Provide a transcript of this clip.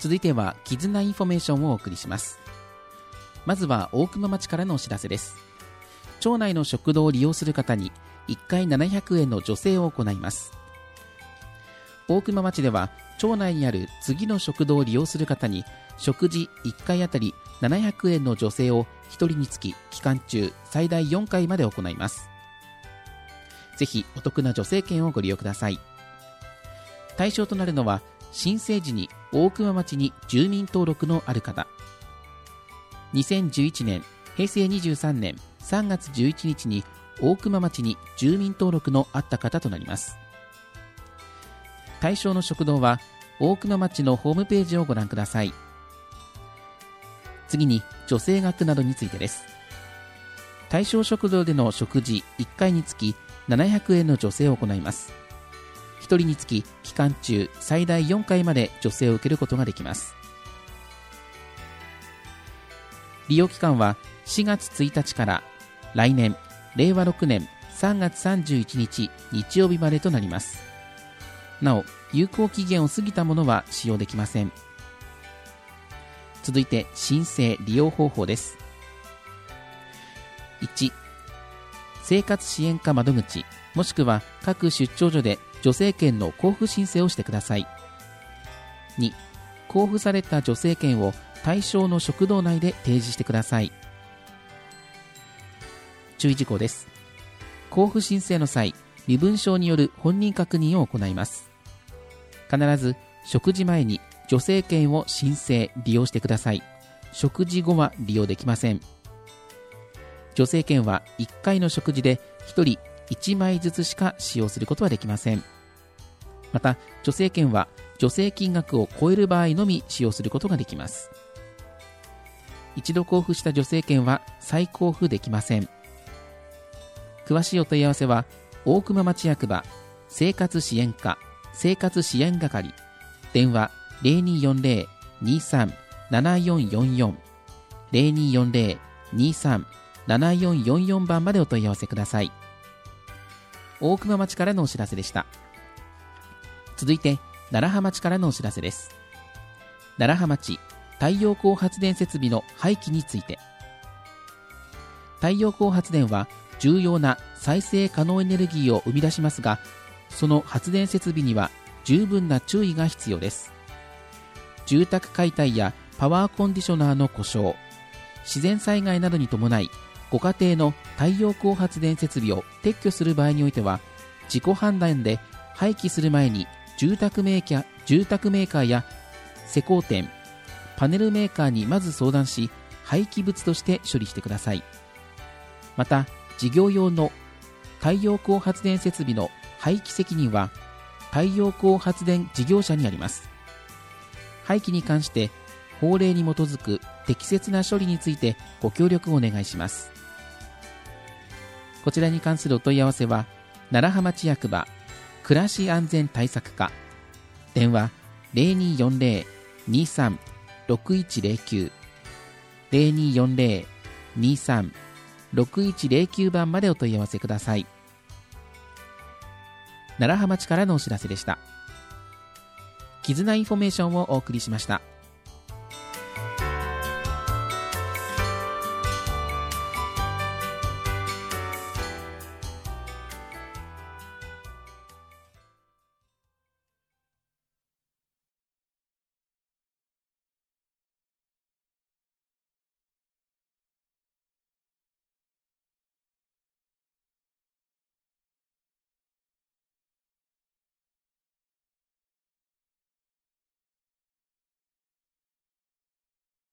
続いては絆インフォメーションをお送りします。まずは大熊町からのお知らせです。町内の食堂を利用する方に1回700円の助成を行います。大熊町では町内にある次の食堂を利用する方に食事1回あたり700円の助成を1人につき期間中最大4回まで行います。ぜひお得な助成券をご利用ください。対象となるのは申請時に大熊町に住民登録のある方、2011年平成23年3月11日に大熊町に住民登録のあった方となります。対象の食堂は大熊町のホームページをご覧ください。次に助成額などについてです。対象食堂での食事1回につき700円の助成を行います。1人につき期間中最大4回まで助成を受けることができます。利用期間は4月1日から来年令和6年3月31日日曜日までとなります。なお有効期限を過ぎたものは使用できません。続いて申請利用方法です。1、生活支援課窓口もしくは各出張所で助成券の交付申請をしてください。2、交付された助成券を対象の食堂内で提示してください。注意事項です。交付申請の際、身分証による本人確認を行います。必ず食事前に助成券を申請・利用してください。食事後は利用できません。助成券は1回の食事で1人1枚ずつしか使用することはできません。また助成券は助成金額を超える場合のみ使用することができます。一度交付した助成券は再交付できません。詳しいお問い合わせは大熊町役場生活支援課生活支援係電話 0240-23-7444 0240-23-7444 番までお問い合わせください。大熊町からのお知らせでした。続いて楢葉町からのお知らせです。楢葉町太陽光発電設備の廃棄について。太陽光発電は重要な再生可能エネルギーを生み出しますが、その発電設備には十分な注意が必要です。住宅解体やパワーコンディショナーの故障、自然災害などに伴いご家庭の太陽光発電設備を撤去する場合においては、自己判断で廃棄する前に住宅メーカーや施工店、パネルメーカーにまず相談し、廃棄物として処理してください。また事業用の太陽光発電設備の廃棄責任は太陽光発電事業者にあります。廃棄に関して法令に基づく適切な処理についてご協力をお願いします。こちらに関するお問い合わせは楢葉町役場暮らし安全対策課電話 0240-23-6109 0240-23-6109 番までお問い合わせください。楢葉町からのお知らせでした。絆インフォメーションをお送りしました。